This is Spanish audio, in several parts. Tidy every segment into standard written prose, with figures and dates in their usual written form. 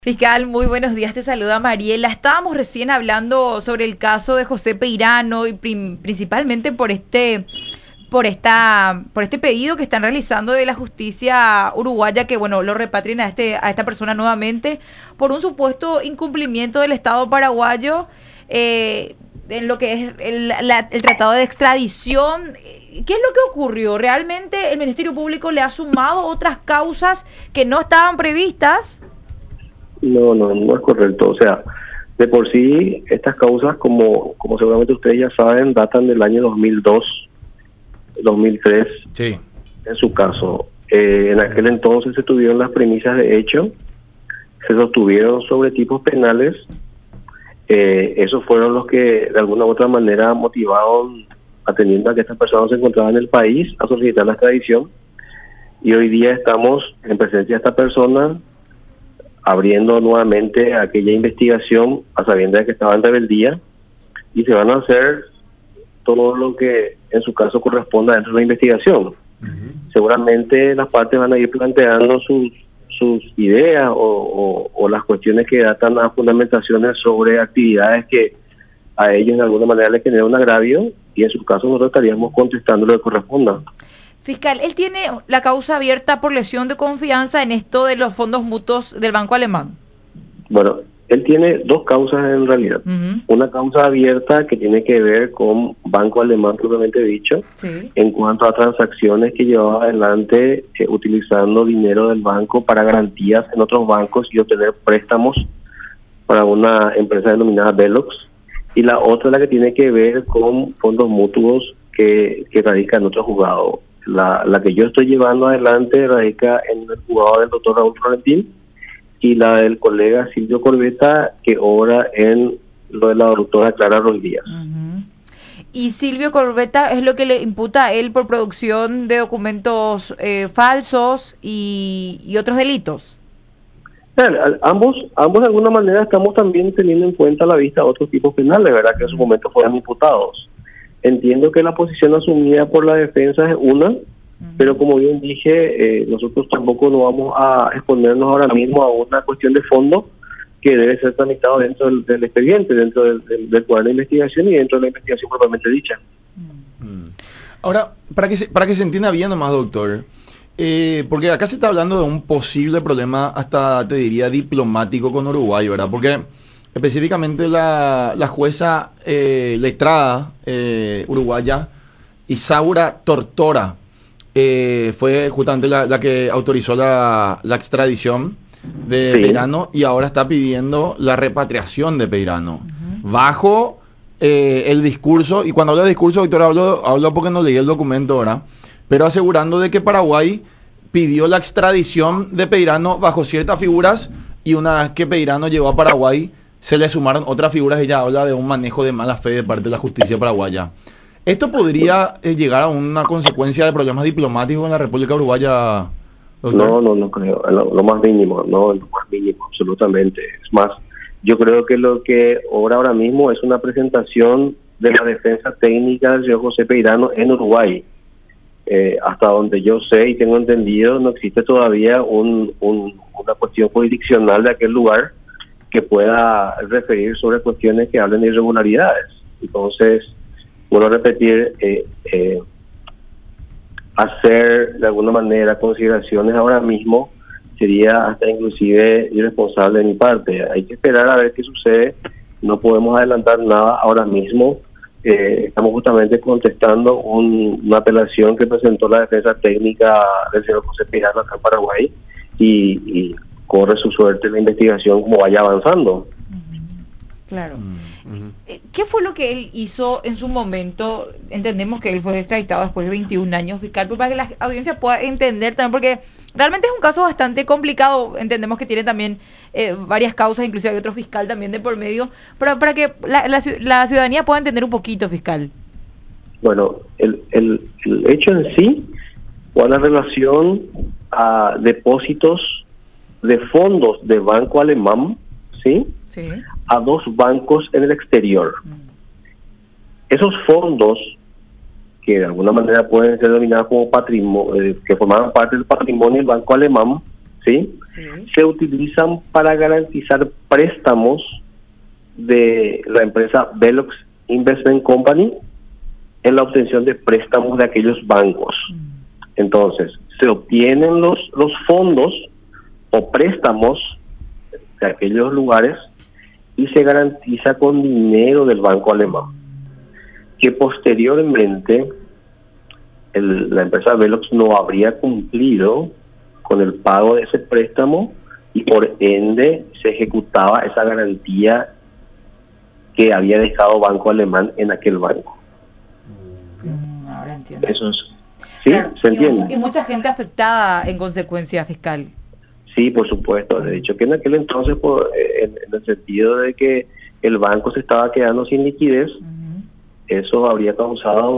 Fiscal, muy buenos días, te saluda Mariela. Estábamos recién hablando sobre el caso de José Peirano y principalmente por este pedido que están realizando de la justicia uruguaya que lo repatrien a esta persona nuevamente por un supuesto incumplimiento del Estado paraguayo en lo que es el tratado de extradición. ¿Qué es lo que ocurrió? ¿Realmente el Ministerio Público le ha sumado otras causas que no estaban previstas? No es correcto. O sea, de por sí, estas causas, como seguramente ustedes ya saben, datan del año 2002, 2003, sí, en su caso. En aquel entonces se tuvieron las premisas de hecho, se sostuvieron sobre tipos penales. Esos fueron los que de alguna u otra manera motivaron, atendiendo a que estas personas se encontraban en el país, a solicitar la extradición. Y hoy día estamos en presencia de esta persona, abriendo nuevamente aquella investigación a sabiendas de que estaba en rebeldía, y se van a hacer todo lo que en su caso corresponda dentro de la investigación. Seguramente las partes van a ir planteando sus ideas o las cuestiones que datan a fundamentaciones sobre actividades que a ellos de alguna manera les genera un agravio, y en su caso nosotros estaríamos contestando lo que corresponda. Fiscal, él tiene la causa abierta por lesión de confianza en esto de los fondos mutuos del Banco Alemán. Bueno, él tiene dos causas en realidad. Una causa abierta que tiene que ver con Banco Alemán propiamente dicho, sí, en cuanto a transacciones que llevaba adelante utilizando dinero del banco para garantías en otros bancos y obtener préstamos para una empresa denominada Velox. Y la otra, la que tiene que ver con fondos mutuos que radican en otro juzgado. La que yo estoy llevando adelante radica en el juzgado del doctor Raúl Florentín, y la del colega Silvio Corbetta, que obra en lo de la doctora Clara Roy Díaz. Y Silvio Corbetta es lo que le imputa a él por producción de documentos falsos y otros delitos. Ambos de alguna manera estamos también teniendo en cuenta a la vista otros tipos penales, ¿verdad?, que en su momento fueron imputados. Entiendo que la posición asumida por la defensa es una, pero como bien dije, nosotros tampoco no vamos a exponernos ahora mismo a una cuestión de fondo que debe ser tramitado dentro del expediente, dentro del cuadro de investigación y dentro de la investigación propiamente dicha. Ahora, para que se entienda bien nomás, doctor, porque acá se está hablando de un posible problema, hasta te diría diplomático, con Uruguay, ¿verdad? Porque específicamente la jueza letrada uruguaya Isaura Tortora fue justamente la que autorizó la extradición de Peirano, y ahora está pidiendo la repatriación de Peirano bajo el discurso. Y cuando hablo de discurso, doctor, hablo porque no leí el documento ahora, pero asegurando de que Paraguay pidió la extradición de Peirano bajo ciertas figuras, y una vez que Peirano llegó a Paraguay se le sumaron otras figuras. Ella habla de un manejo de mala fe de parte de la justicia paraguaya. ¿Esto podría llegar a una consecuencia de problemas diplomáticos en la República Uruguaya, doctor? No creo, lo más mínimo, absolutamente. Es más, yo creo que lo que ahora mismo es una presentación de la defensa técnica del señor José Peirano en Uruguay. Hasta donde yo sé y tengo entendido, no existe todavía una cuestión jurisdiccional de aquel lugar que pueda referir sobre cuestiones que hablen de irregularidades. Entonces, vuelvo a repetir, hacer de alguna manera consideraciones ahora mismo sería hasta inclusive irresponsable de mi parte. Hay que esperar a ver qué sucede. No podemos adelantar nada ahora mismo. Estamos justamente contestando una apelación que presentó la defensa técnica del señor José Peirano acá en Paraguay, y corre su suerte la investigación como vaya avanzando. Claro. ¿Qué fue lo que él hizo en su momento? Entendemos que él fue extraditado después de 21 años, fiscal, pero para que la audiencia pueda entender también, porque realmente es un caso bastante complicado. Entendemos que tiene también varias causas, inclusive hay otro fiscal también de por medio, pero para que la ciudadanía pueda entender un poquito, fiscal. Bueno, el hecho en sí fue una relación a depósitos de fondos de Banco Alemán, ¿sí? Sí. A dos bancos en el exterior. Esos fondos, que de alguna manera pueden ser denominados como patrimonio, que formaban parte del patrimonio del Banco Alemán, ¿sí? Se utilizan para garantizar préstamos de la empresa Velox Investment Company en la obtención de préstamos de aquellos bancos. Entonces, se obtienen los fondos o préstamos de aquellos lugares y se garantiza con dinero del banco alemán, que posteriormente la empresa Velox no habría cumplido con el pago de ese préstamo y por ende se ejecutaba esa garantía que había dejado Banco Alemán en aquel banco. Ahora entiendo. Eso es, ¿sí? Claro, ¿Se entiende? Y mucha gente afectada en consecuencia, fiscal. Sí, por supuesto. De hecho, que en aquel entonces, en el sentido de que el banco se estaba quedando sin liquidez, eso habría causado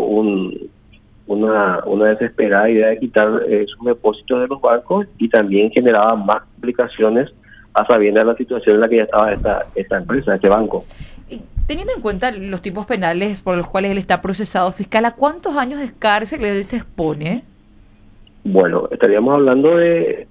una desesperada idea de quitar sus depósitos de los bancos y también generaba más complicaciones a sabiendas de la situación en la que ya estaba esta empresa, este banco. Teniendo en cuenta los tipos penales por los cuales él está procesado, fiscal, ¿a cuántos años de cárcel él se expone? Bueno, estaríamos hablando de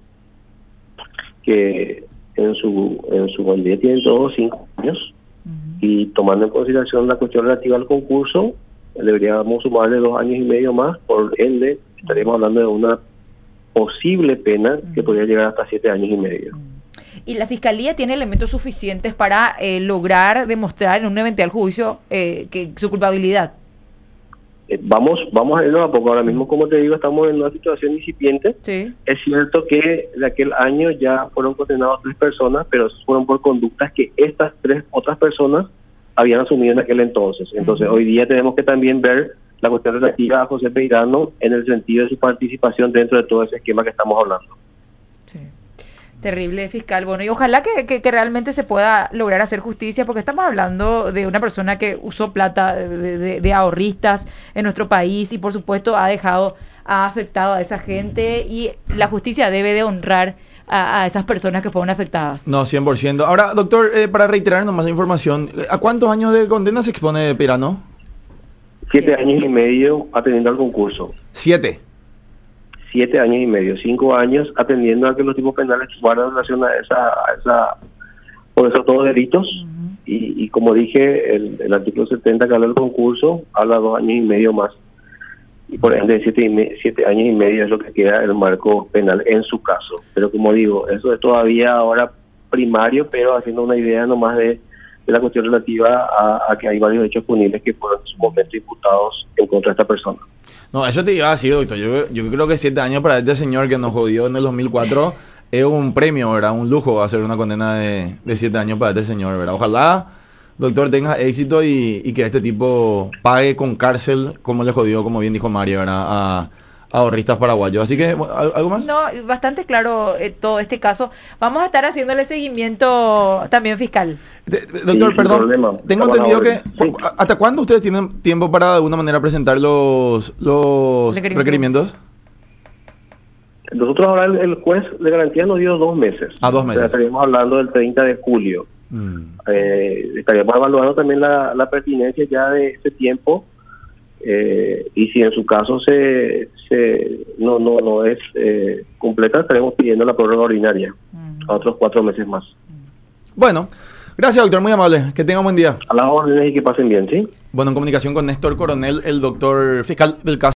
que en su mayoría tienen todos 5 años, y tomando en consideración la cuestión relativa al concurso, deberíamos sumarle 2 años y medio más, por ende estaríamos hablando de una posible pena que podría llegar hasta 7 años y medio. ¿Y la Fiscalía tiene elementos suficientes para lograr demostrar en un eventual juicio que su culpabilidad? Vamos a irnos a poco. Ahora mismo, como te digo, estamos en una situación incipiente. Sí. Es cierto que de aquel año ya fueron condenadas 3 personas, pero fueron por conductas que estas 3 otras personas habían asumido en aquel entonces. Entonces, hoy día tenemos que también ver la cuestión relativa a José Peirano en el sentido de su participación dentro de todo ese esquema que estamos hablando. Sí. Terrible, fiscal. Bueno, y ojalá que realmente se pueda lograr hacer justicia, porque estamos hablando de una persona que usó plata de ahorristas en nuestro país y por supuesto ha afectado a esa gente, y la justicia debe de honrar a esas personas que fueron afectadas. No, 100%. Ahora, doctor, para reiterar nomás la información, ¿a cuántos años de condena se expone Peirano? 7 años y medio atendiendo al concurso. 7 años y medio, 5 años atendiendo a que los tipos penales guardan relación a por esos todos delitos. Y como dije, el artículo 70 que habla del concurso habla 2 años y medio más. Y por ende, 7 años y medio es lo que queda el marco penal en su caso. Pero como digo, eso es todavía ahora primario, pero haciendo una idea nomás de la cuestión relativa a que hay varios hechos punibles que fueron en su momento imputados en contra de esta persona. No, eso te iba a decir, doctor. Yo creo que 7 años para este señor que nos jodió en el 2004 es un premio, ¿verdad? Un lujo hacer una condena de 7 años para este señor, ¿verdad? Ojalá, doctor, tenga éxito y que este tipo pague con cárcel como le jodió, como bien dijo María, ¿verdad? A ahorristas paraguayos. Así que, ¿algo más? No, bastante claro todo este caso. Vamos a estar haciéndole seguimiento también, fiscal. Doctor, Sí, perdón, problema. tengo Estamos entendido que... Sí. ¿Hasta cuándo ustedes tienen tiempo para de alguna manera presentar los requerimientos? Nosotros ahora el juez de garantía nos dio 2 meses. 2 meses. O sea, estaríamos hablando del 30 de julio. Estaríamos evaluando también la pertinencia ya de ese tiempo, y si en su caso no es completa, estaremos pidiendo la prórroga ordinaria a otros 4 meses más. Bueno, gracias, doctor, muy amable. Que tenga un buen día. A las órdenes y que pasen bien, ¿sí? Bueno, en comunicación con Néstor Coronel, el doctor fiscal del caso.